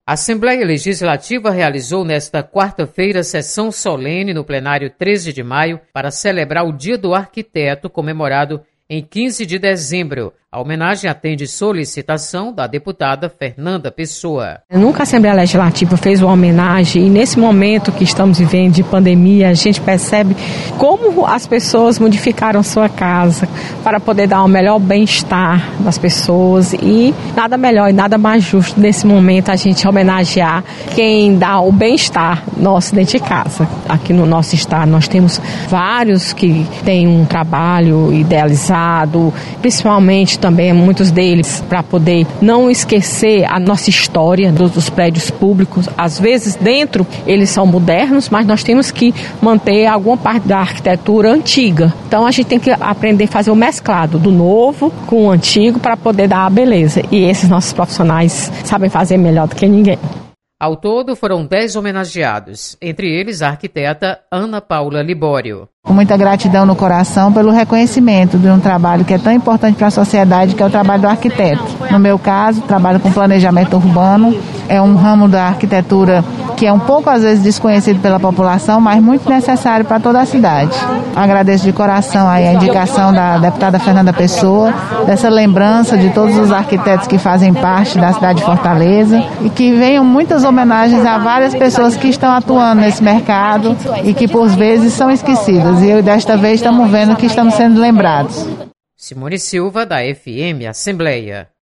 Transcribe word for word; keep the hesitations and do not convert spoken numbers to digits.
A Assembleia Legislativa realizou nesta quarta-feira sessão solene no plenário treze de maio para celebrar o Dia do Arquiteto, comemorado em quinze de dezembro. A homenagem atende solicitação da deputada Fernanda Pessoa. Nunca a Assembleia Legislativa fez uma homenagem e nesse momento que estamos vivendo de pandemia, a gente percebe como as pessoas modificaram sua casa para poder dar um melhor bem-estar das pessoas e nada melhor e nada mais justo nesse momento a gente homenagear quem dá o bem-estar nosso dentro de casa. Aqui no nosso estado nós temos vários que têm um trabalho idealizado, principalmente também muitos deles para poder não esquecer a nossa história dos, dos prédios públicos. Às vezes dentro eles são modernos, mas nós temos que manter alguma parte da arquitetura antiga. Então a gente tem que aprender a fazer o mesclado do novo com o antigo para poder dar a beleza. E esses nossos profissionais sabem fazer melhor do que ninguém. Ao todo, foram dez homenageados, entre eles a arquiteta Ana Paula Libório. Com muita gratidão no coração pelo reconhecimento de um trabalho que é tão importante para a sociedade, que é o trabalho do arquiteto. No meu caso, trabalho com planejamento urbano, é um ramo da arquitetura que é um pouco, às vezes, desconhecido pela população, mas muito necessário para toda a cidade. Agradeço de coração aí a indicação da deputada Fernanda Pessoa, dessa lembrança de todos os arquitetos que fazem parte da cidade de Fortaleza e que venham muitas homenagens a várias pessoas que estão atuando nesse mercado e que, por vezes, são esquecidas. E eu, desta vez, estamos vendo que estamos sendo lembrados. Simone Silva, da F M Assembleia.